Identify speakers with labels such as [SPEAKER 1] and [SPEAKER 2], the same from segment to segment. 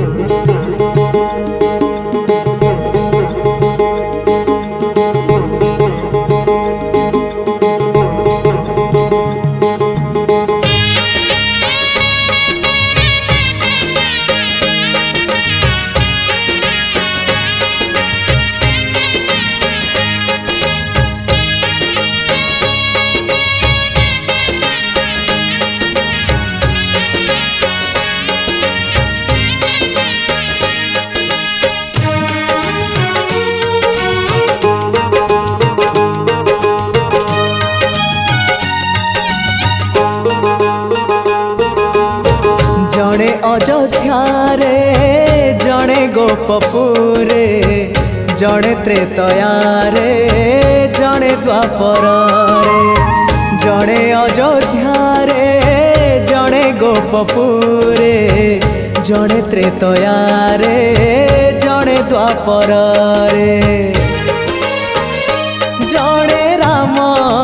[SPEAKER 1] जड़े अयोध्यारे जड़े गोपपुरे जड़े त्रेतयारे जड़े द्वापरे जड़े अयोध्यारे जड़े गोपपुरे जड़े त्रेतयारे जड़े द्वापरे जड़े राम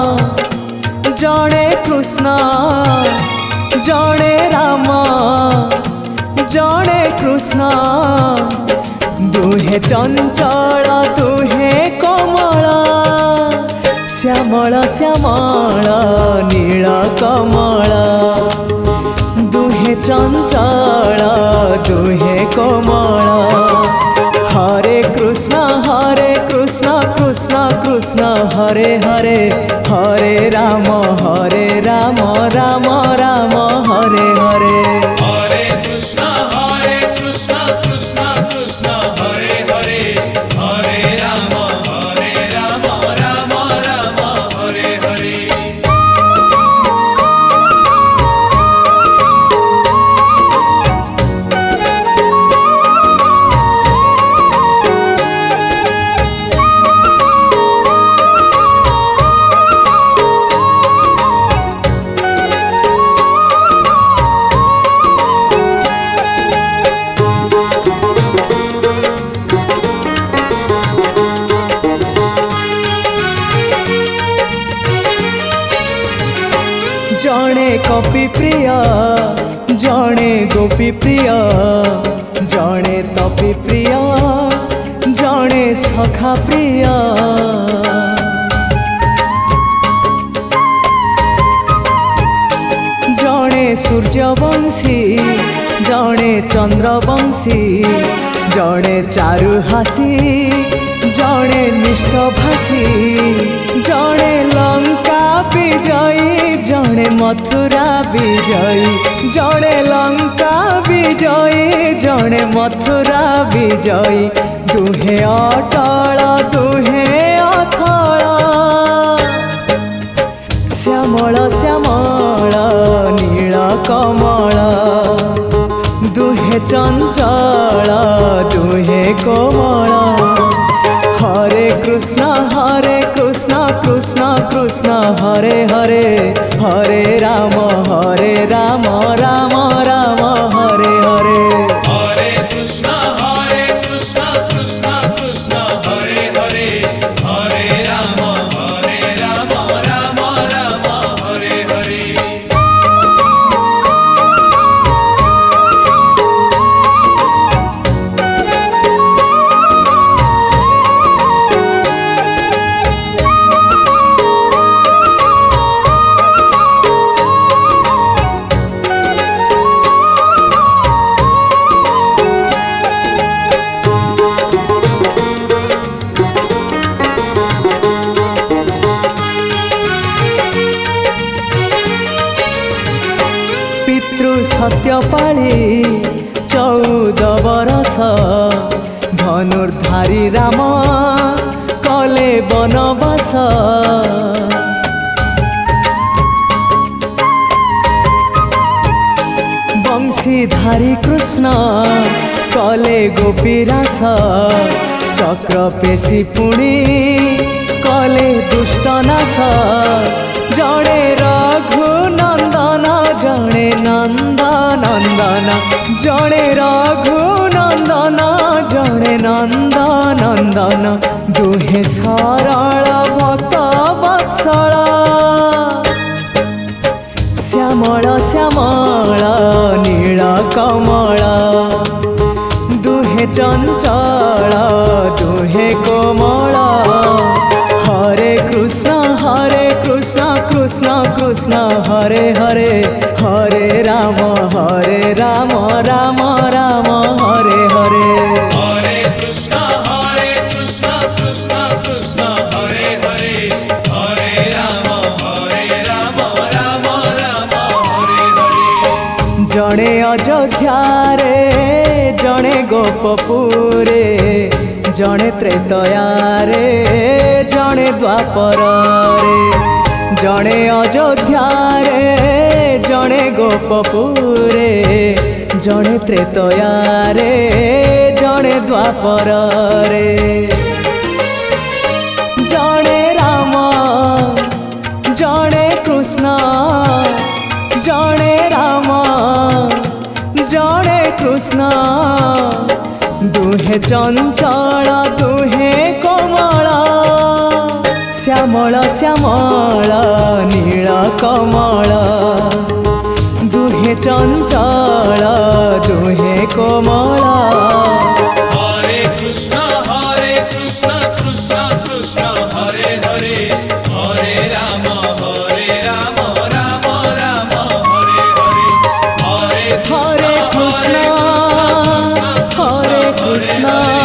[SPEAKER 1] जड़े कृष्ण जड़े राम जड़े कृष्ण दुहे चंचल दुहे कोमल श्यामल श्यामल नील कमल दुहे चंचल दुहे कोमल हरे कृष्ण कृष्ण कृष्ण हरे हरे हरे राम राम राम हरे हरे
[SPEAKER 2] हरे कृष्ण कृष्ण कृष्ण हरे हरे हरे राम राम राम हरे हरे।
[SPEAKER 1] जड़े कपि प्रिय जड़े गोपी प्रिय जड़े तपि प्रिय जड़े सखा प्रिय जड़े सूर्यवंशी जड़े चंद्रवंशी जड़े चारुहासी जड़े मिष्टभाषी जड़े लंका विजयी जड़े मथुरा विजयी जड़े लंका विजयी जड़े मथुरा विजयी दुहे अटल दुहे अथल श्यामल श्यामल नील कमल दुहे चंचल दुहे कोमल हरे कृष्ण कृष्ण कृष्ण हरे हरे हरे राम राम राम हरे हरे
[SPEAKER 2] हरे कृष्ण कृष्ण कृष्ण हरे हरे हरे राम राम हरे हरे।
[SPEAKER 1] सत्यपाली 14 बरस धनुर्धारी राम कले बनवास बंशीधारी कृष्ण कले गोपीरास चक्र पेशी पुणी कले दुष्टनाश जड़े रघुनंदन जड़े नंदनंदन जड़े रघुनंदन जड़े नंदनंदन दुहे सरल भक्त वत्सल श्यामल श्यामल नील कमल दुहे चंचल दुहे कोमल हरे कृष्ण कृष्ण कृष्ण हरे हरे हरे राम राम राम हरे हरे
[SPEAKER 2] हरे कृष्ण कृष्ण कृष्ण हरे हरे हरे राम राम राम हरे हरे।
[SPEAKER 1] जड़े अयोध्या रे जड़े गोपपुरे जड़े त्रेतया रे जड़े द्वापर रे जड़े अयोध्या रे जड़े गोपपुरे जड़े त्रेतया रे जड़े द्वापर रे जड़े राम जड़े कृष्ण जड़े राम जड़े कृष्ण दुहे चंचल दुहे कोमल श्यामल श्यामल नील कमल दुहे चंचल दुहे कोमल
[SPEAKER 2] हरे कृष्ण कृष्ण कृष्ण हरे हरे हरे राम राम राम हरे हरे हरे
[SPEAKER 1] हरे कृष्ण हरे कृष्ण